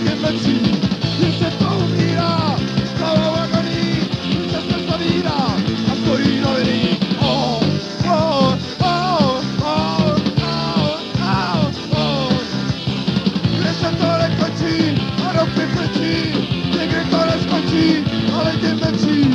těm mečí, když se to umírá, slavou agoní, se se zavírá a stojí noviny. Kde se to nekončí a roky frčí, někde to neskončí, ale těm mečí.